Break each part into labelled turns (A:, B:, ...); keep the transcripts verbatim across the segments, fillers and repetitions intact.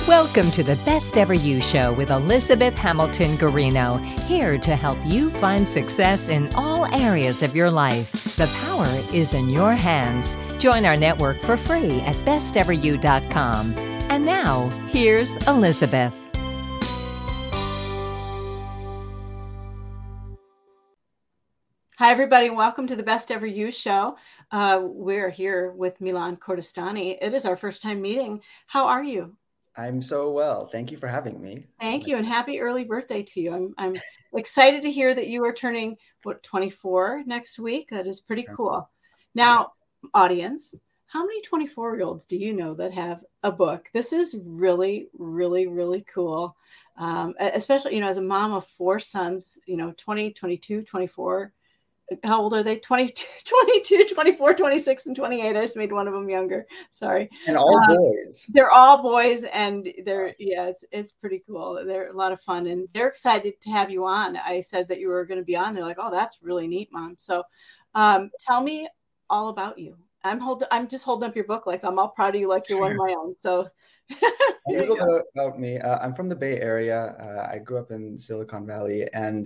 A: Welcome to the Best Ever You Show with Elizabeth Hamilton Guarino, here to help you find success in all areas of your life. The power is in your hands. Join our network for free at best ever you dot com. And now, here's Elizabeth.
B: Hi, everybody, and welcome to the Best Ever You Show. Uh, we're here with Milan Kordestani. It is our first time meeting. How are you?
C: I'm so well. Thank you for having me.
B: Thank you, and happy early birthday to you. I'm I'm excited to hear that you are turning, what, twenty-four next week? That is pretty cool. Now, yes. Audience, how many twenty-four-year-olds do you know that have a book? This is really, really, really cool, um, especially, you know, as a mom of four sons, you know, twenty, twenty-two, twenty-four. How old are they? twenty-two, twenty-two, twenty-four, twenty-six, and twenty-eight. I just made one of them younger. Sorry.
C: And all um, boys.
B: They're all boys, and they're, yeah, it's it's pretty cool. They're a lot of fun, and they're excited to have you on. I said that you were going to be on. They're like, oh, that's really neat, Mom. So um, tell me all about you. I'm hold, I'm just holding up your book like I'm all proud of you, like you're one of my own. So
C: a little bit about me. Uh, I'm from the Bay Area. Uh, I grew up in Silicon Valley, and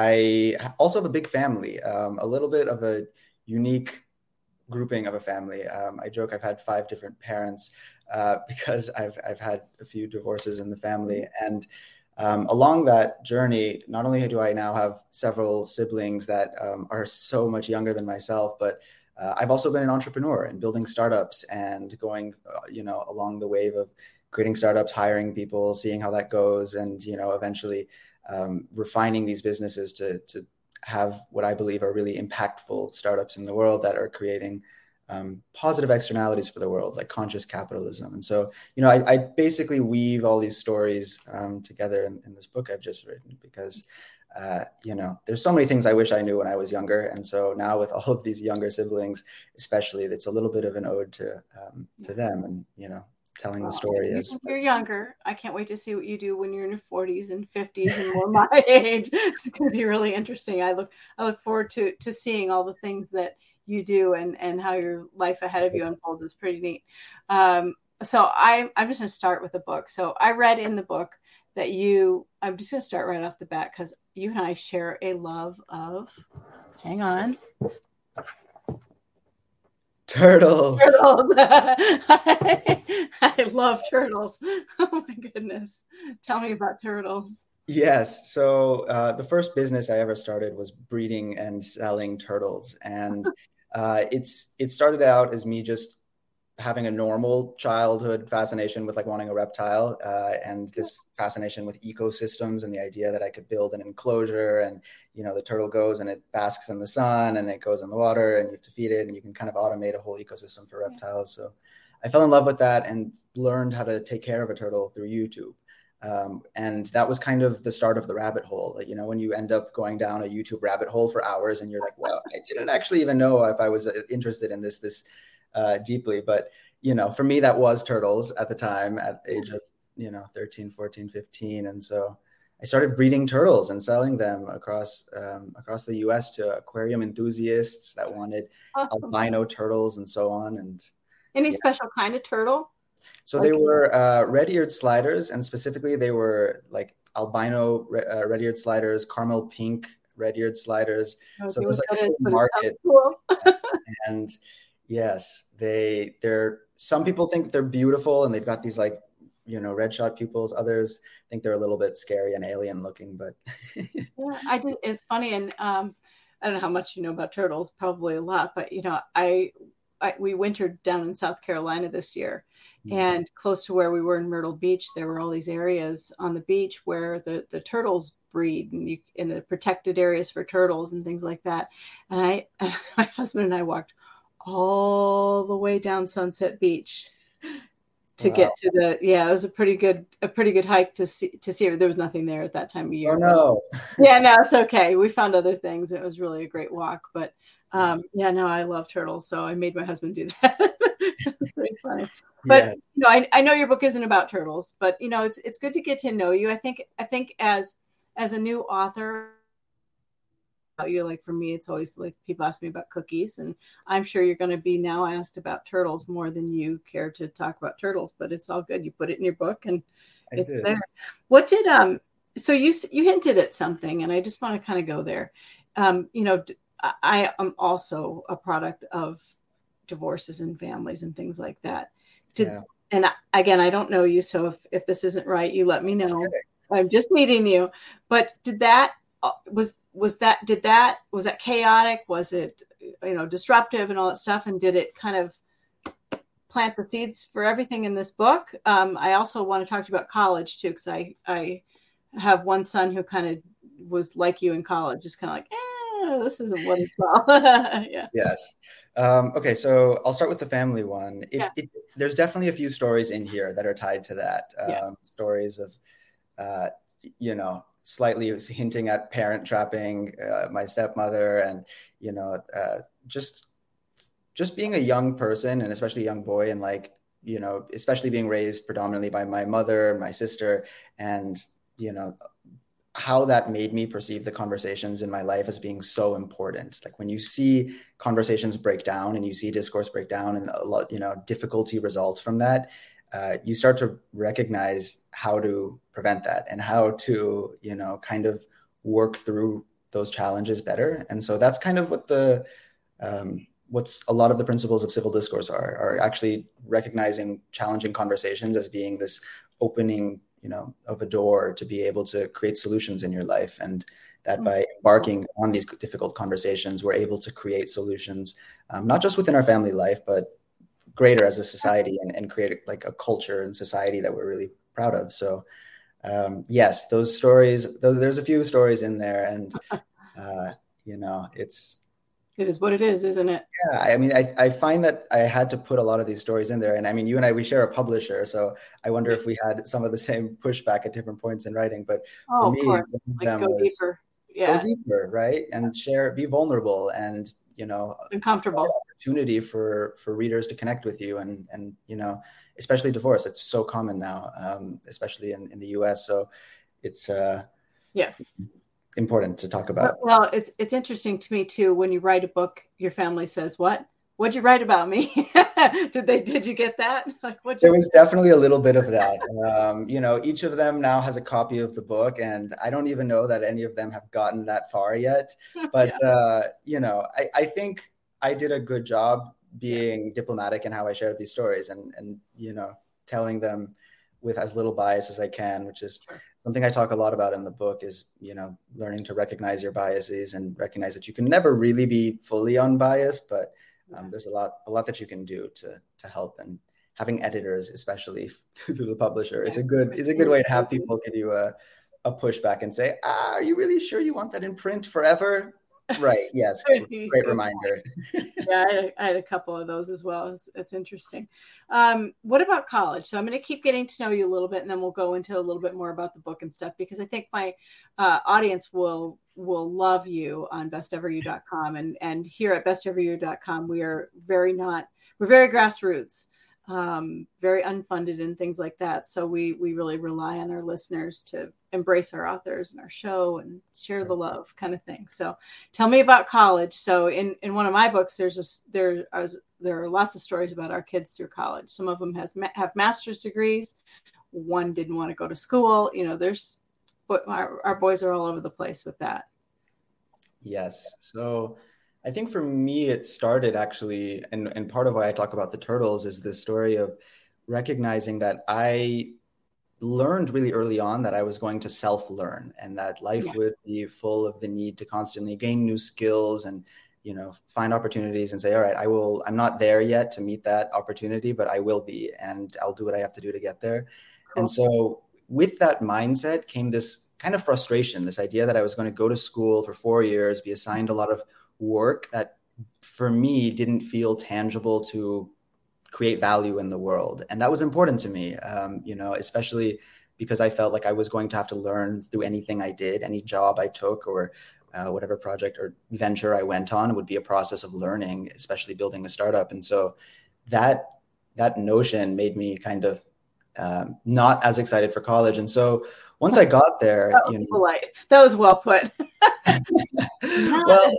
C: I also have a big family, um, a little bit of a unique grouping of a family. Um, I joke I've had five different parents uh, because I've I've had a few divorces in the family. And um, along that journey, not only do I now have several siblings that um, are so much younger than myself, but uh, I've also been an entrepreneur and building startups and going, uh, you know, along the wave of creating startups, hiring people, seeing how that goes, and, you know, eventually Um, refining these businesses to to have what I believe are really impactful startups in the world that are creating um, positive externalities for the world, like conscious capitalism. And so, you know, I, I basically weave all these stories um, together in, in this book I've just written because, uh, you know, there's so many things I wish I knew when I was younger. And so now with all of these younger siblings, especially, it's a little bit of an ode to um, to them and, you know, telling the story
B: oh,
C: is
B: you're younger. I can't wait to see what you do when you're in your forties and fifties and more my age. It's going to be really interesting. I look I look forward to to seeing all the things that you do and and how your life ahead of you unfolds. Is pretty neat. Um, so I I'm just going to start with the book. So I read in the book that you. I'm just going to start right off the bat because you and I share a love of. Hang on.
C: Turtles.
B: Turtles. I, I love turtles. Oh my goodness. Tell me about turtles.
C: Yes. So uh, the first business I ever started was breeding and selling turtles. And uh, it's it started out as me just having a normal childhood fascination with like wanting a reptile uh, and this fascination with ecosystems and the idea that I could build an enclosure and, you know, the turtle goes and it basks in the sun and it goes in the water and you have to feed it and you can kind of automate a whole ecosystem for reptiles. So I fell in love with that and learned how to take care of a turtle through YouTube. Um, and that was kind of the start of the rabbit hole. Like, you know, when you end up going down a YouTube rabbit hole for hours and you're like, well, I didn't actually even know if I was interested in this, this, Uh, deeply. But, you know, for me, that was turtles at the time at the age of, you know, thirteen, fourteen, fifteen. And so I started breeding turtles and selling them across um, across the U S to aquarium enthusiasts that wanted awesome. albino turtles and so on. And
B: any
C: yeah.
B: special kind of turtle?
C: So they were uh, red-eared sliders, and specifically they were like albino re- uh, red-eared sliders, caramel pink red-eared sliders.
B: Oh,
C: so it was like a
B: is,
C: market.
B: Cool.
C: And yes, they they're some people think they're beautiful and they've got these like, you know, red shot pupils. Others think they're a little bit scary and alien looking, but
B: yeah, I just it's funny. And um, I don't know how much you know about turtles, probably a lot, but you know, I, I we wintered down in South Carolina this year, mm-hmm. and close to where we were in Myrtle Beach, there were all these areas on the beach where the, the turtles breed and you in the protected areas for turtles and things like that. And I, my husband and I walked all the way down Sunset Beach to wow. get to the, yeah, it was a pretty good, a pretty good hike to see, to see it. There was nothing there at that time of year.
C: Oh no.
B: Yeah, no, it's okay. We found other things. It was really a great walk, but um, yes. yeah, no, I love turtles. So I made my husband do that. It's pretty funny. But, yes. you know, I, I know your book isn't about turtles, but you know, it's, it's good to get to know you. I think, I think as, as a new author, you. Like for me, it's always like people ask me about cookies, and I'm sure you're going to be now asked about turtles more than you care to talk about turtles, but it's all good. You put it in your book and I it's did. There. What did, um, so you, you hinted at something, and I just want to kind of go there. Um, you know, I am also a product of divorces and families and things like that. Did, yeah. And again, I don't know you, so if, if this isn't right, you let me know. Okay. I'm just meeting you. But did that, was, was that, did that, was that chaotic? Was it, you know, disruptive and all that stuff? And did it kind of plant the seeds for everything in this book? Um, I also want to talk to you about college too, because I, I have one son who kind of was like you in college, just kind of like, eh, this isn't what it's about. Yeah.
C: Yes. Um, okay, so I'll start with the family one. It,
B: yeah.
C: it, there's definitely a few stories in here that are tied to that. Um, yeah. Stories of, uh, you know, slightly hinting at parent trapping, uh, my stepmother, and, you know, uh, just just being a young person, and especially a young boy, and like, you know, especially being raised predominantly by my mother and my sister, and, you know, how that made me perceive the conversations in my life as being so important. Like when you see conversations break down and you see discourse break down and a lot, you know, difficulty results from that, uh, you start to recognize how to prevent that and how to, you know, kind of work through those challenges better. And so that's kind of what the, um, what's a lot of the principles of civil discourse are, are actually recognizing challenging conversations as being this opening, you know, of a door to be able to create solutions in your life. And that by embarking on these difficult conversations, we're able to create solutions, um, not just within our family life, but greater as a society, and, and create like a culture and society that we're really proud of. So um, yes, those stories, those, there's a few stories in there, and uh, you know, it's,
B: It is what it is, isn't it?
C: Yeah, I mean, I, I find that I had to put a lot of these stories in there. And I mean, you and I, we share a publisher, so I wonder if we had some of the same pushback at different points in writing. But
B: oh,
C: for me,
B: of course. Like go was, deeper. Yeah.
C: Go deeper, right? And share, be vulnerable, and, you know,
B: uncomfortable
C: opportunity for, for readers to connect with you. And, and, you know, especially divorce, it's so common now, um, especially in, in the U S. So it's, uh,
B: yeah.
C: important to talk about.
B: Well, it's it's interesting to me too, when you write a book, your family says, what what'd you write about me? did they did you get that? Like what
C: there was definitely a little bit of that. Um you know, each of them now has a copy of the book, and I don't even know that any of them have gotten that far yet, but yeah. uh you know, I, I think I did a good job being yeah. diplomatic in how I shared these stories, and and you know, telling them with as little bias as I can, which is sure. something I talk a lot about in the book, is, you know, learning to recognize your biases and recognize that you can never really be fully unbiased, but um, yeah. there's a lot, a lot that you can do to, to help. And having editors, especially through the publisher, yeah. is a good, is a good way to have people give you a, a pushback and say, ah, are you really sure you want that in print forever? Right. Yes. Great reminder.
B: Yeah, I had, I had a couple of those as well. It's, it's interesting. Um, what about college? So I'm going to keep getting to know you a little bit, and then we'll go into a little bit more about the book and stuff, because I think my uh, audience will will love you on best ever you dot com. And and here at best ever you dot com, we are very not we're very grassroots, um, very unfunded and things like that. So we we really rely on our listeners to embrace our authors and our show and share the love, kind of thing. So tell me about college. So in, in one of my books, there's a, there, are, there are lots of stories about our kids through college. Some of them has have master's degrees. One didn't want to go to school. You know, there's, but our, our boys are all over the place with that.
C: Yes. So I think for me, it started actually, and, and part of why I talk about the turtles is the story of recognizing that I learned really early on that I was going to self-learn, and that life yeah. would be full of the need to constantly gain new skills and, you know, find opportunities and say, all right, I will, I'm not there yet to meet that opportunity, but I will be, and I'll do what I have to do to get there. Cool. And so with that mindset came this kind of frustration, this idea that I was going to go to school for four years, be assigned a lot of work that for me didn't feel tangible to create value in the world. And that was important to me, um, you know, especially because I felt like I was going to have to learn through anything I did, any job I took, or uh, whatever project or venture I went on would be a process of learning, especially building a startup. And so that, that notion made me kind of um, not as excited for college. And so once I got there,
B: that was
C: you know,
B: polite. That was well put.
C: Well,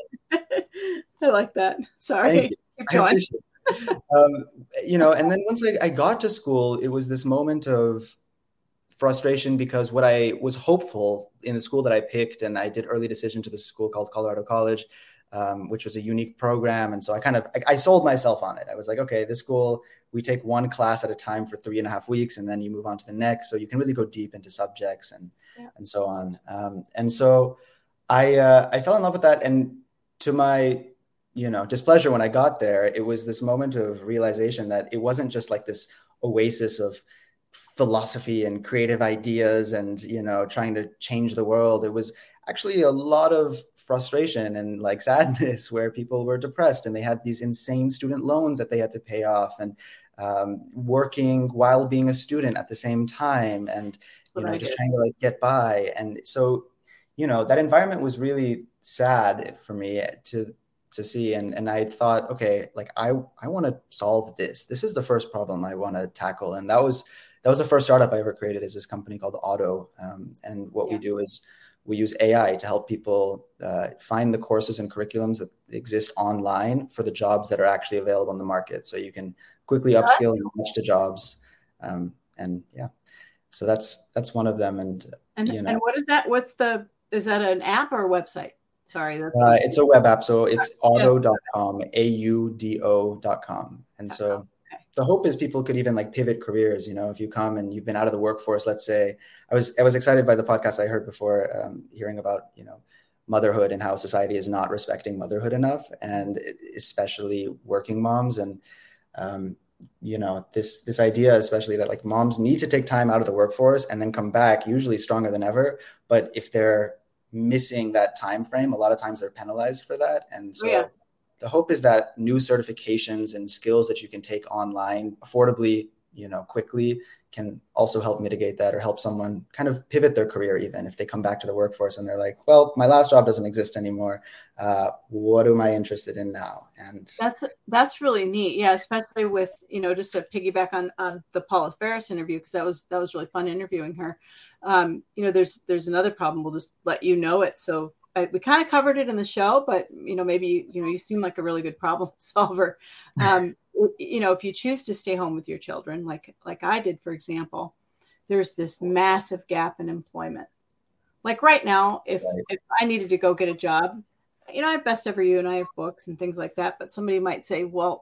B: I like that. Sorry. Keep
C: I
B: going.
C: appreciate it. Um, you know, and then once I, I got to school, it was this moment of frustration because what I was hopeful in the school that I picked, and I did early decision to this school called Colorado College, um, which was a unique program. And so I kind of, I, I sold myself on it. I was like, okay, this school, we take one class at a time for three and a half weeks, and then you move on to the next. So you can really go deep into subjects and, yeah. and so on. Um, and so I, uh, I fell in love with that. And to my, you know, displeasure when I got there, it was this moment of realization that it wasn't just like this oasis of philosophy and creative ideas and, you know, trying to change the world. It was actually a lot of frustration and like sadness where people were depressed and they had these insane student loans that they had to pay off, and um, working while being a student at the same time, and, you know, just trying to like get by. And so, you know, that environment was really sad for me to to see. And, and I thought, okay, like I, I want to solve this. This is the first problem I want to tackle. And that was, that was the first startup I ever created, is this company called Otto. Um, and what yeah. we do is we use A I to help people uh, find the courses and curriculums that exist online for the jobs that are actually available in the market. So you can quickly upskill and match to jobs. Um, and yeah, so that's, that's one of them. And,
B: and,
C: you know,
B: and what is that? What's the, is that an app or a website? Sorry. That's
C: uh, it's a web app. So it's auto dot com, A U D O dot com. And so okay. the hope is people could even like pivot careers. You know, if you come and you've been out of the workforce, let's say, I was, I was excited by the podcast I heard before, um, hearing about, you know, motherhood and how society is not respecting motherhood enough, and especially working moms. And, um, you know, this, this idea, especially that like moms need to take time out of the workforce and then come back usually stronger than ever. But if they're missing that time frame, a lot of times they're penalized for that. And so yeah. the hope is that new certifications and skills that you can take online affordably, you know, quickly, can also help mitigate that, or help someone kind of pivot their career, even if they come back to the workforce and they're like, well, my last job doesn't exist anymore. Uh, what am I interested in now? And
B: that's, that's really neat. Yeah. Especially with, you know, just to piggyback on, on the Paula Ferris interview, because that was, that was really fun interviewing her. Um, you know, there's, there's another problem. We'll just let you know it. So I, we kind of covered it in the show, but, you know, maybe, you know, you seem like a really good problem solver. Um, you know, if you choose to stay home with your children, like, like I did, for example, there's this massive gap in employment. Like right now, if, right. if I needed to go get a job, you know, I have Best Ever You and I have books and things like that, but somebody might say, well,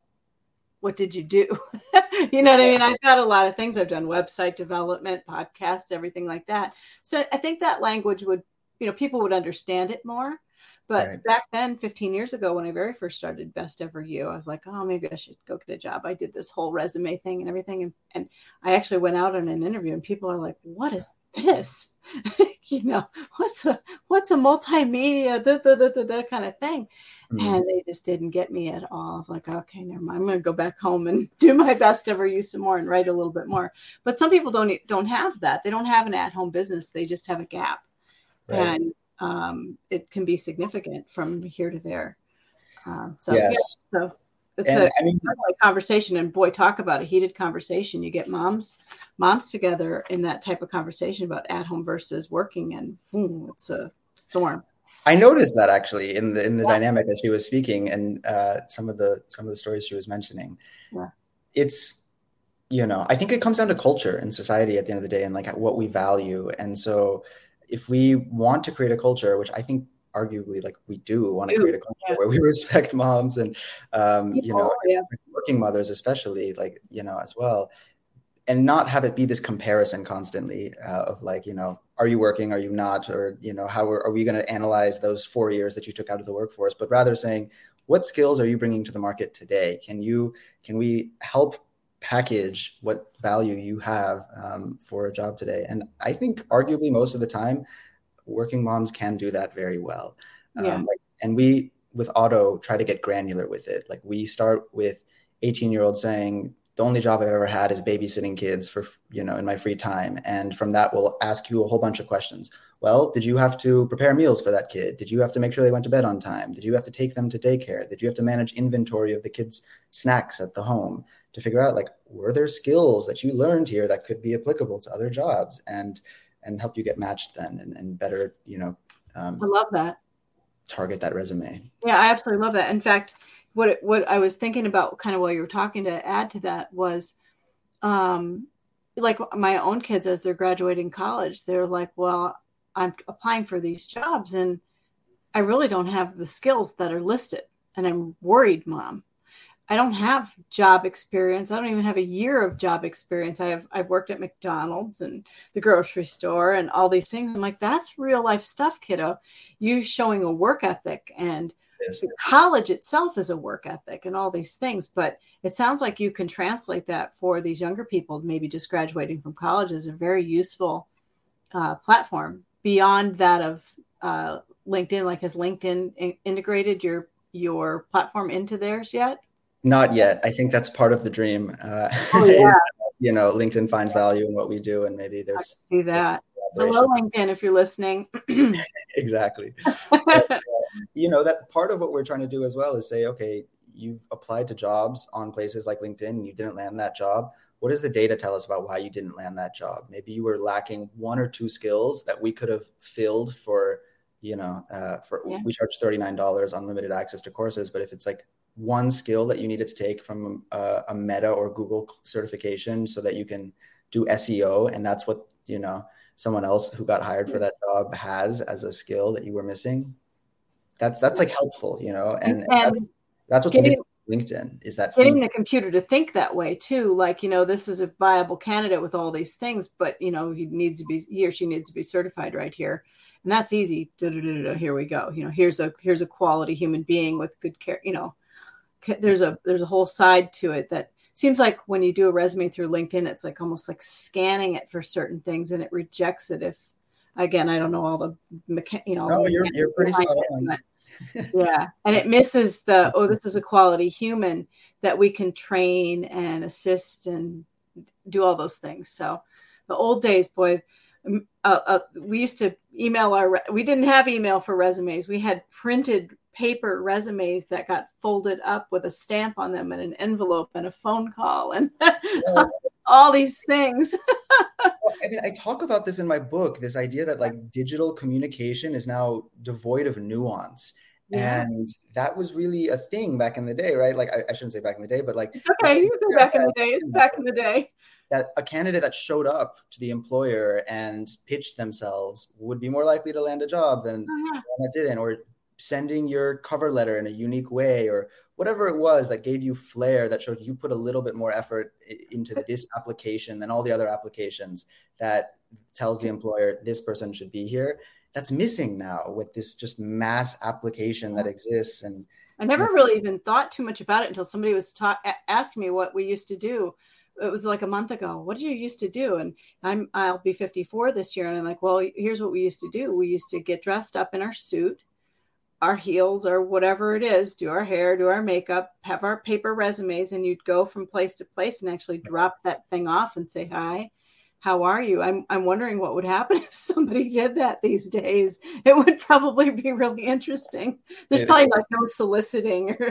B: what did you do? You know what I mean? I've got a lot of things. I've done website development, podcasts, everything like that. So I think that language would, you know, people would understand it more. But right. back then, fifteen years ago, when I very first started Best Ever You, I was like, oh, maybe I should go get a job. I did this whole resume thing and everything. And, and I actually went out on an interview and people are like, what is this? You know, what's a, what's a multimedia, da, da, da, da, da, kind of thing. Mm-hmm. And they just didn't get me at all. I was like, okay, never mind. I'm going to go back home and do my Best Ever You some more and write a little bit more. But some people don't, don't have that. They don't have an at-home business. They just have a gap. Right. And um, it can be significant from here to there. Um, so, yes. yeah, so it's and, a I mean, conversation, and boy, talk about a heated conversation. You get moms, moms together in that type of conversation about at home versus working, and boom, it's a storm.
C: I noticed that actually in the in the yeah. dynamic as she was speaking, and uh, some of the some of the stories she was mentioning. Yeah. It's, you know, I think it comes down to culture and society at the end of the day, and like what we value, and so. If we want to create a culture, which I think arguably like we do want to create a culture yeah. where we respect moms and, um, you know, yeah. working mothers, especially, like, you know, as well, and not have it be this comparison constantly uh, of like, you know, are you working? Are you not? Or, you know, how are, are we going to analyze those four years that you took out of the workforce, but rather saying, what skills are you bringing to the market today? Can you, can we help package what value you have um, for a job today? And I think arguably most of the time working moms can do that very well. Yeah. Um, like, and we with Otto try to get granular with it. Like we start with eighteen year olds saying the only job I've ever had is babysitting kids for, you know, in my free time. And from that, we'll ask you a whole bunch of questions. Well, did you have to prepare meals for that kid? Did you have to make sure they went to bed on time? Did you have to take them to daycare? Did you have to manage inventory of the kids' snacks at the home? To figure out, like, were there skills that you learned here that could be applicable to other jobs, and and help you get matched then and, and better, you know. Um,
B: I love that.
C: target that resume.
B: Yeah, I absolutely love that. In fact, what it, what I was thinking about kind of while you were talking to add to that was, um, like my own kids, as they're graduating college, they're like, well, I'm applying for these jobs and I really don't have the skills that are listed. And I'm worried, Mom. I don't have job experience. I don't even have a year of job experience. I have, I've worked at McDonald's and the grocery store and all these things. I'm like, that's real life stuff, kiddo. You showing a work ethic, and yes. College itself is a work ethic and all these things. But it sounds like you can translate that for these younger people, maybe just graduating from college, is a very useful uh, platform beyond that of uh, LinkedIn. Like, has LinkedIn in- integrated your, your platform into theirs yet?
C: Not yet. I think that's part of the dream. Uh,
B: oh, yeah.
C: is, you know, LinkedIn finds value in what we do, and maybe there's
B: I see that. Hello, LinkedIn, if you're listening.
C: Exactly. But, uh, you know, that part of what we're trying to do as well is say, okay, you've applied to jobs on places like LinkedIn and you didn't land that job. What does the data tell us about why you didn't land that job? Maybe you were lacking one or two skills that we could have filled for, you know, uh, for yeah. we charge thirty-nine dollars unlimited access to courses. But if it's like one skill that you needed to take from a, a Meta or Google certification so that you can do S E O, and that's what, you know, someone else who got hired for that job has as a skill that you were missing, that's that's like helpful, you know, and, and that's that's what's getting, missing LinkedIn is that
B: getting feedback. The computer to think that way too, like, you know, this is a viable candidate with all these things, but, you know, he needs to be, he or she needs to be certified right here. And that's easy. Da-da-da-da-da, here we go. You know, here's a here's a quality human being with good care. You know, there's a there's a whole side to it that seems like when you do a resume through LinkedIn, it's like almost like scanning it for certain things, and it rejects it. If, again, I don't know all the mecha- you know.
C: No, you're you're pretty spot on.
B: Yeah, and it misses the, oh, this is a quality human that we can train and assist and do all those things. So the old days, boy. Uh, uh, we used to email our, re- we didn't have email for resumes. We had printed paper resumes that got folded up with a stamp on them and an envelope and a phone call and yeah. all these things.
C: Well, I mean, I talk about this in my book, this idea that like digital communication is now devoid of nuance. Yeah. And that was really a thing back in the day, right? Like, I, I shouldn't say back in the day, but like,
B: it's okay. You can say back in the day. It's back in the day.
C: That a candidate that showed up to the employer and pitched themselves would be more likely to land a job than uh-huh. one that didn't, or sending your cover letter in a unique way, or whatever it was that gave you flair, that showed you put a little bit more effort into this application than all the other applications, that tells the employer this person should be here. That's missing now with this just mass application that exists. And
B: I never you know, really even thought too much about it until somebody was ta- asking me what we used to do. It was like a month ago. What did you used to do? And I'm, I'll be fifty-four this year. And I'm like, well, here's what we used to do. We used to get dressed up in our suit, our heels, or whatever it is, do our hair, do our makeup, have our paper resumes, and you'd go from place to place and actually drop that thing off and say, hi, how are you? I'm I'm wondering what would happen if somebody did that these days. It would probably be really interesting. There's probably like no soliciting. Or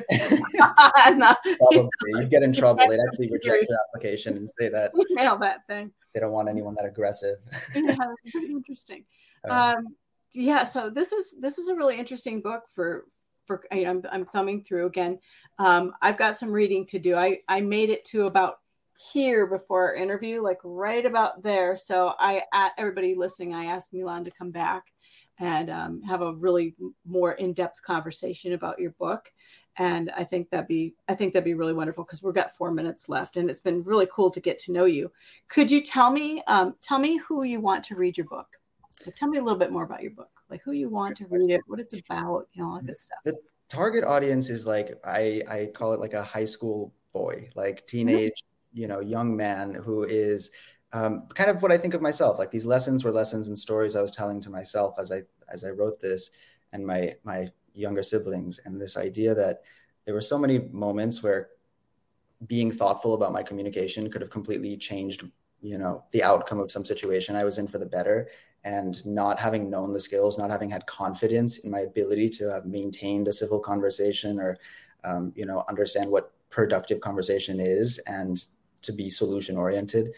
C: not, probably. You get in trouble. They'd actually reject your application and say that.
B: Mail that thing.
C: They don't want anyone that aggressive.
B: Yeah, it's pretty interesting. Um, um, yeah, so this is this is a really interesting book for for you know, I'm I'm thumbing through again. Um, I've got some reading to do. I I made it to about here before our interview, like right about there. So I, uh, everybody listening, I asked Milan to come back and um, have a really more in-depth conversation about your book. And I think that'd be, I think that'd be really wonderful because we've got four minutes left and it's been really cool to get to know you. Could you tell me, um, tell me who you want to read your book? Like, tell me a little bit more about your book, like who you want to read it, what it's about, you know, all that good stuff.
C: The target audience is like, I, I call it like a high school boy, like teenage, mm-hmm. you know, young man who is um, kind of what I think of myself. Like these lessons were lessons and stories I was telling to myself as I as I wrote this, and my my younger siblings. And this idea that there were so many moments where being thoughtful about my communication could have completely changed, you know, the outcome of some situation I was in for the better. And not having known the skills, not having had confidence in my ability to have maintained a civil conversation or, um, you know, understand what productive conversation is and to be solution oriented,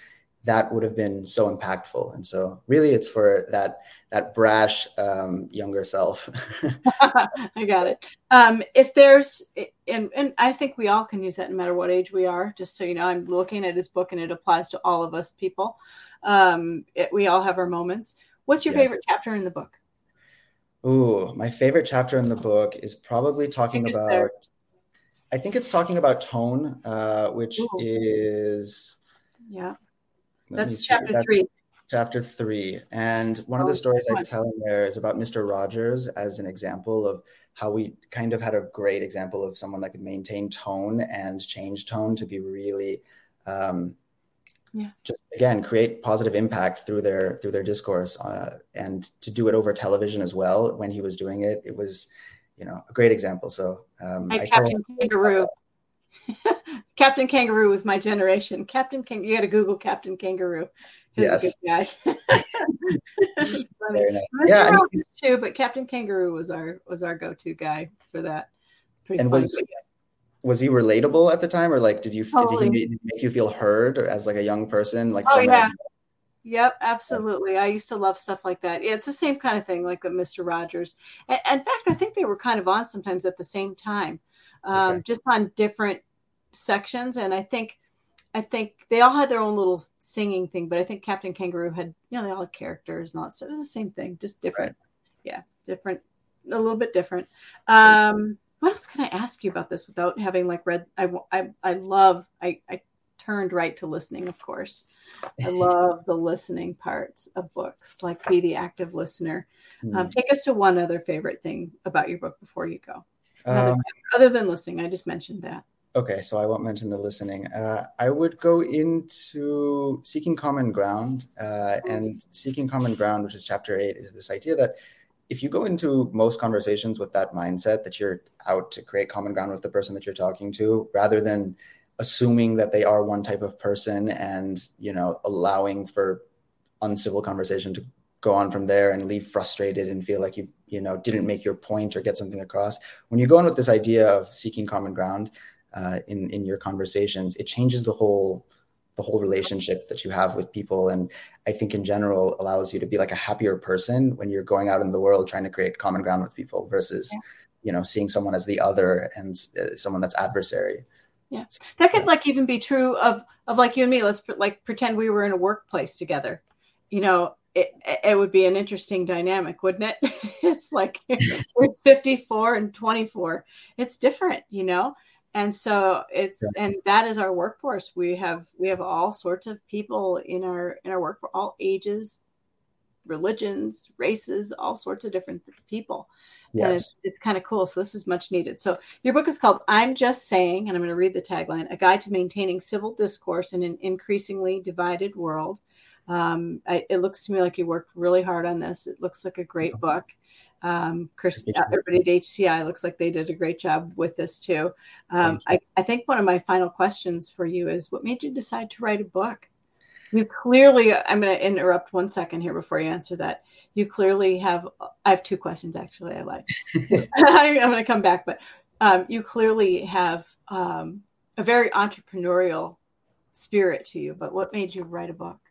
C: that would have been so impactful. And so really it's for that that brash um, younger self.
B: I got it. Um, if there's, and, and I think we all can use that no matter what age we are, just so you know, I'm looking at his book and it applies to all of us people. Um, it, we all have our moments. What's your yes. favorite chapter in the book?
C: Ooh, my favorite chapter in the book is probably talking about, there. I think it's talking about tone, uh, which Ooh. is...
B: Yeah. That's chapter That's three.
C: Chapter three. And one oh, of the stories I tell in there is about Mister Rogers as an example of how we kind of had a great example of someone that could maintain tone and change tone to be really, um, yeah. just again, create positive impact through their through their discourse, uh, and to do it over television as well. When he was doing it, it was, you know, a great example. So um, I tell him
B: Kangaroo. Captain Kangaroo was my generation. Captain Kang, you got to Google Captain Kangaroo. He was yes. a good guy. Very nice. Mister Yeah, Rogers too, but Captain Kangaroo was our was our go-to guy for that. Pretty
C: and
B: funny.
C: was was he relatable at the time, or like did you totally. did he make you feel heard as like a young person? Like
B: oh yeah, that? Yep, absolutely. I used to love stuff like that. Yeah, it's the same kind of thing, like the Mister Rogers. And, in fact, I think they were kind of on sometimes at the same time, um, okay. just on different sections. And I think I think they all had their own little singing thing, but I think Captain Kangaroo had, you know, they all had characters and all that stuff. It was the same thing, just different. Right. Yeah, different, a little bit different. Um, what else can I ask you about this without having like read? I I, I love, I, I turned right to listening, of course. I love the listening parts of books, like be the active listener. Mm. Um, take us to one other favorite thing about your book before you go. Other, um, other than listening, I just mentioned that.
C: Okay, so I won't mention the listening. Uh, I would go into Seeking Common Ground, uh, and Seeking Common Ground, which is chapter eight, is this idea that if you go into most conversations with that mindset that you're out to create common ground with the person that you're talking to, rather than assuming that they are one type of person and, you know, allowing for uncivil conversation to go on from there and leave frustrated and feel like you, you know, didn't make your point or get something across. When you go in with this idea of seeking common ground, Uh, in in your conversations, it changes the whole the whole relationship that you have with people, and I think in general allows you to be like a happier person when you're going out in the world trying to create common ground with people versus yeah. you know, seeing someone as the other and uh, someone that's adversary.
B: Yeah, that could like even be true of of like you and me. Let's like pretend we were in a workplace together. You know, it it would be an interesting dynamic, wouldn't it? It's like we're fifty-four and twenty-four. It's different, you know. And so it's, yeah. and that is our workforce. We have, we have all sorts of people in our, in our work for all ages, religions, races, all sorts of different people. Yes. And it's, it's kind of cool. So this is much needed. So your book is called I'm Just Saying, and I'm going to read the tagline, A Guide to Maintaining Civil Discourse in an Increasingly Divided World. Um, I, it looks to me like you worked really hard on this. It looks like a great book. Um, Chris, everybody at H C I looks like they did a great job with this too. Um, I, I think one of my final questions for you is, what made you decide to write a book? You clearly, I'm going to interrupt one second here before you answer that. You clearly have, I have two questions actually. I like, I'm going to come back, but um, you clearly have um, a very entrepreneurial spirit to you, but what made you write a book?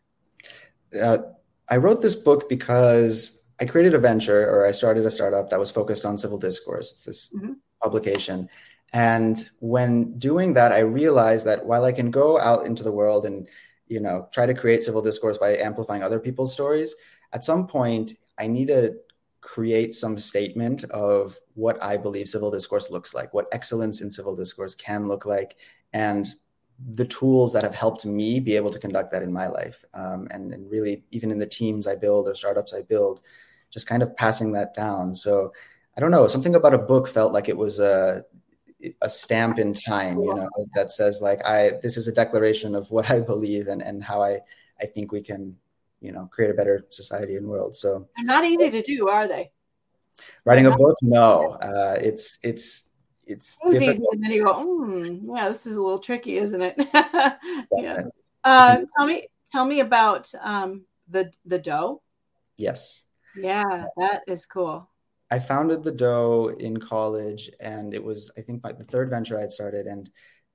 C: Uh, I wrote this book because I created a venture, or I started a startup that was focused on civil discourse. It's this mm-hmm. publication. And when doing that, I realized that while I can go out into the world and, you know, try to create civil discourse by amplifying other people's stories, at some point I need to create some statement of what I believe civil discourse looks like, what excellence in civil discourse can look like, and the tools that have helped me be able to conduct that in my life. Um, and, and really, even in the teams I build or startups I build, just kind of passing that down. So I don't know, something about a book felt like it was a, a stamp in time, you know, that says like, I, this is a declaration of what I believe and, and how I, I think we can, you know, create a better society and world. So
B: they're not easy to do, are they?
C: Writing a book? No, uh, it's, it's, it's
B: easy. And then you go, mm, yeah, this is a little tricky, isn't it? Yeah. Uh, tell me, tell me about um, the, the dough.
C: Yes.
B: Yeah, that is cool.
C: I founded the Dough in college, and it was, I think, my, the third venture I'd started. And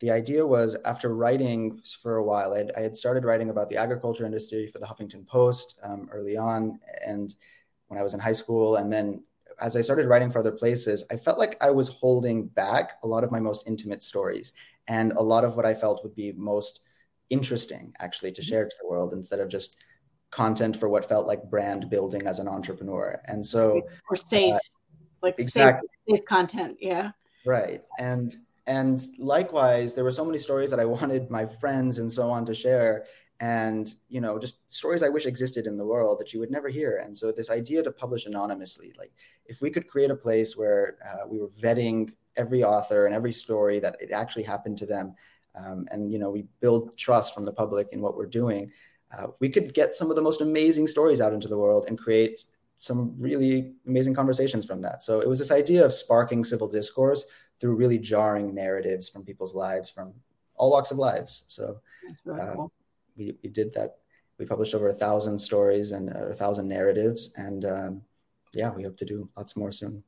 C: the idea was, after writing for a while, I'd, I had started writing about the agriculture industry for the Huffington Post um, early on, and when I was in high school. And then as I started writing for other places, I felt like I was holding back a lot of my most intimate stories and a lot of what I felt would be most interesting, actually, to share to the world, instead of just content for what felt like brand building as an entrepreneur. And so,
B: or safe, uh, like
C: exactly.
B: safe, safe content. Yeah.
C: Right. And And likewise, there were so many stories that I wanted my friends and so on to share, and, you know, just stories I wish existed in the world that you would never hear. And so this idea to publish anonymously, like if we could create a place where uh, we were vetting every author and every story that it actually happened to them, um, and, you know, we build trust from the public in what we're doing, uh, we could get some of the most amazing stories out into the world and create some really amazing conversations from that. So it was this idea of sparking civil discourse through really jarring narratives from people's lives, from all walks of lives. So
B: That's really
C: uh,
B: cool.
C: we, we did that. We published over a thousand stories and a thousand narratives. And um, yeah, we hope to do lots more soon.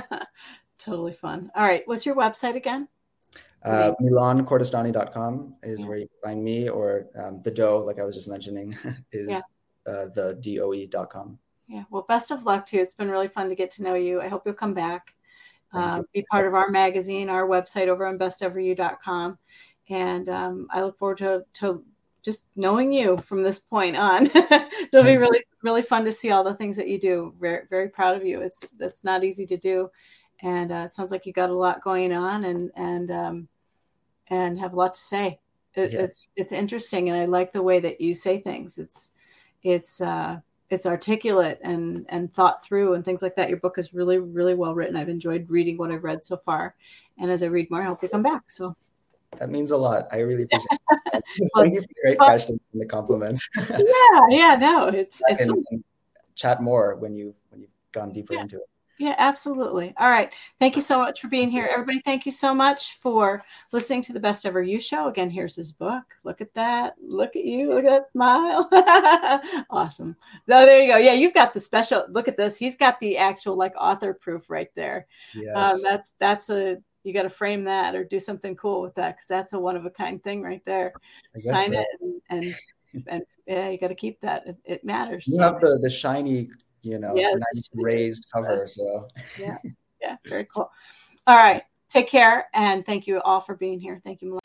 B: Totally fun. All right. What's your website again?
C: Uh, Milan Kordestani dot com is
B: Yeah.
C: where you can find me, or um, the dough, like I was just mentioning, is
B: Yeah.
C: uh, the D O E dot com.
B: Yeah. Well, best of luck to you. It's been really fun to get to know you. I hope you'll come back.
C: Thank
B: Uh,
C: you.
B: be part of our magazine, our website over on best ever you dot com. And um, I look forward to, to just knowing you from this point on. It'll be
C: Thank
B: really, really fun to see all the things that you do. Very, very proud of you. It's, that's not easy to do. And uh, it sounds like you got a lot going on, and, and, um, and have a lot to say. It,
C: Yes.
B: It's, it's interesting. And I like the way that you say things. It's, it's, uh, it's articulate and, and thought through and things like that. Your book is really, really well written. I've enjoyed reading what I've read so far. And as I read more, I hope you come back. So
C: That means a lot. I really appreciate it. Thank you for the great
B: well,
C: questions and the compliments.
B: yeah, yeah, no, it's, it's
C: and,
B: fun.
C: and chat more when you when you've gone deeper
B: Yeah.
C: into it.
B: Yeah, absolutely. All right. Thank you so much for being here. Everybody, thank you so much for listening to the Best Ever You Show. Again, here's his book. Look at that. Look at you. Look at that smile. Awesome. No, there you go. Yeah, you've got the special. Look at this. He's got the actual like author proof right there.
C: Yes.
B: Um, that's that's a, you got to frame that or do something cool with that, because that's a one of a kind thing right there.
C: I guess
B: Sign
C: so.
B: it and, and, and yeah, you got to keep that. It, it matters.
C: You
B: So,
C: have the the shiny, you know,
B: Yes.
C: nice raised cover. So
B: yeah, yeah, very cool. All right. Take care. And thank you all for being here. Thank you, Milan.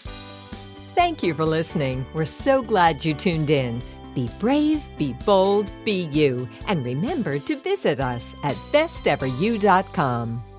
A: Thank you for listening. We're so glad you tuned in. Be brave, be bold, be you. And remember to visit us at best ever you dot com.